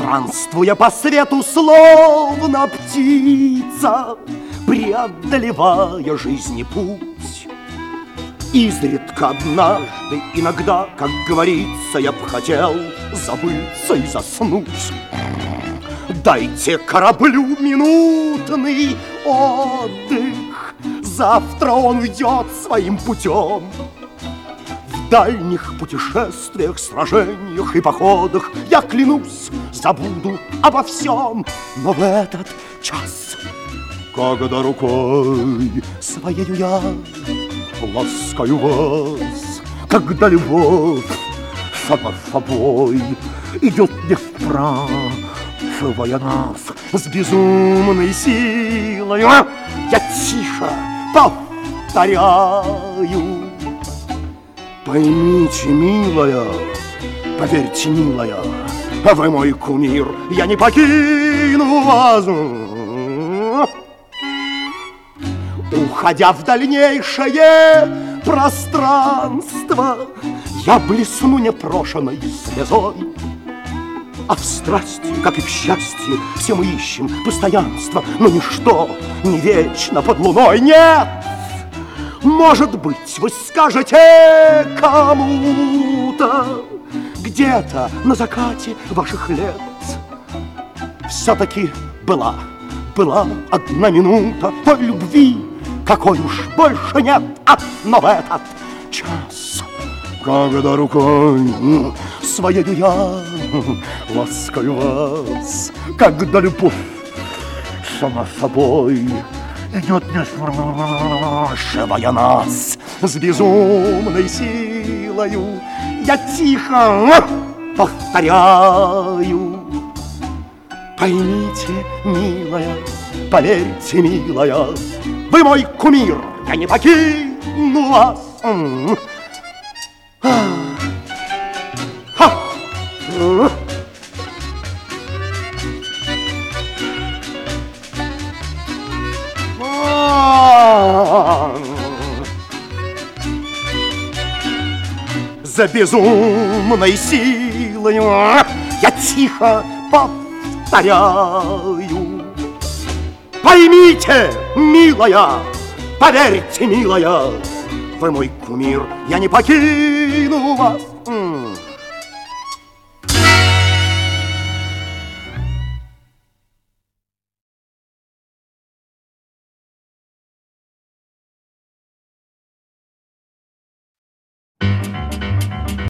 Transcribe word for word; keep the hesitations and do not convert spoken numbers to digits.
Странствуя по свету, словно птица, преодолевая жизни путь, изредка однажды, иногда, как говорится, я б хотел забыться и заснуть. Дайте кораблю минутный отдых, завтра он уйдет своим путем. В дальних путешествиях, сражениях и походах я, клянусь, забуду обо всем. Но в этот час, когда рукой своею я ласкаю вас, когда любовь сама собой идет не вправо, нас с безумной силой, я тихо повторяю: поймите, милая, поверьте, милая, вы мой кумир, я не покину вас. Уходя в дальнейшее пространство, я блесну непрошенной слезой. А в страсти, как и в счастье, все мы ищем постоянство, но ничто не вечно под луной. Нет! Может быть, вы скажете кому-то где-то на закате ваших лет: все-таки была, была одна минута той любви, какой уж больше нет. А, но в этот час, когда рукой своею я ласкаю вас, когда любовь сама собой идет, не спрашивая нас с безумной силою, я тихо повторяю: поймите, милая, поверьте, милая, вы мой кумир, я не покину вас. За безумной силой я тихо повторяю: поймите, милая, поверьте, милая, вы мой кумир, я не покину вас.